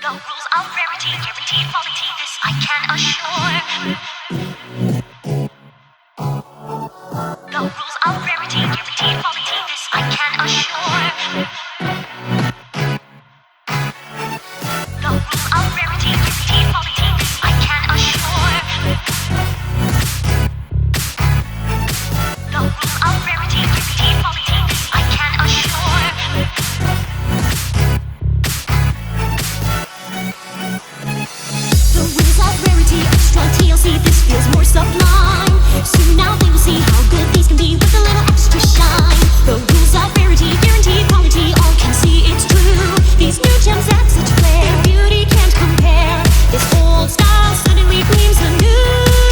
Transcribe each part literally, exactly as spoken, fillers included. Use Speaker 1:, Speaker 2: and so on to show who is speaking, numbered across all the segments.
Speaker 1: The rules of rarity, guaranteed quality, this I can assure. The rules of rarity, guaranteed quality, this I can assure. The rules of rarity, guaranteed quality, this I can assure. The rules of rarity, guaranteed quality, this I can assure. The rules of rarity, extra T L C, this feels more sublime. Soon now they will see how good these can be with a little extra shine. The rules of rarity, guaranteed quality, all can see it's true. These new gems add such flair, beauty can't compare. This old style suddenly gleams anew.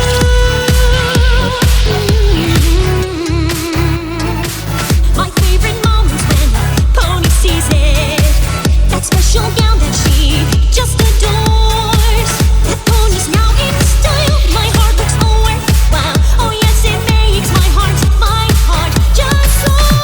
Speaker 1: My favorite moment's when a pony sees it. That special gown that she just adores. That pony's now in style. My heart looks all worthwhile. Oh yes, it makes my heart, my heart just soar.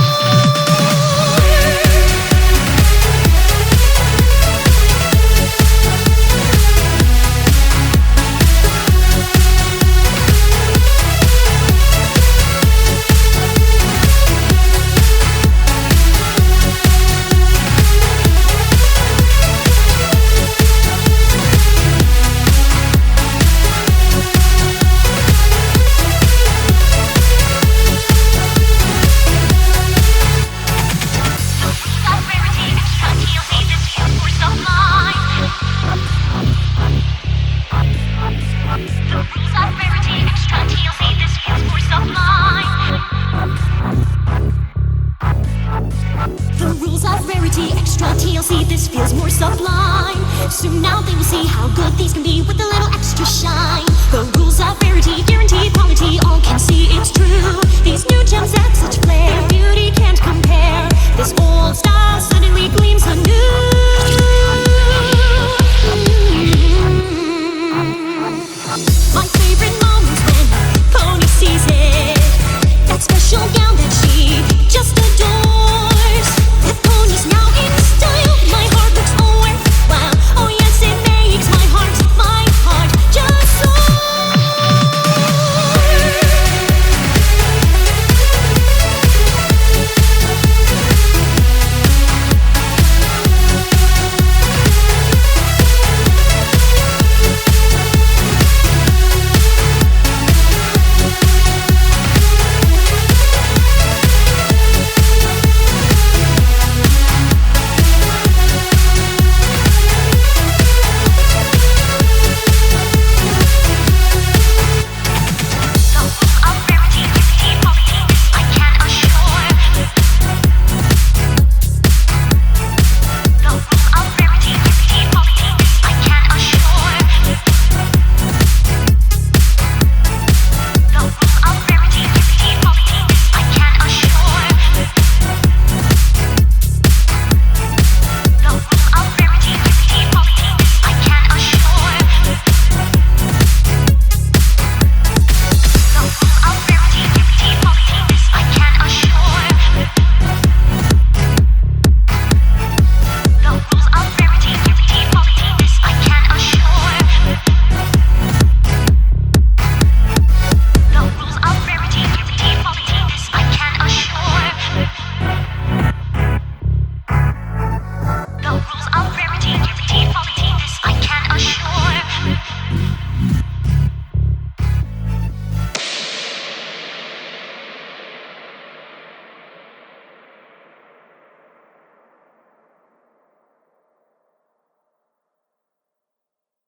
Speaker 1: This feels more sublime. Soon now they will see how good these can be with a little extra shine. The rules of rarity, guaranteed quality, all can see it's true. These new gems add such flair, beauty can't compare. This old style suddenly gleams anew.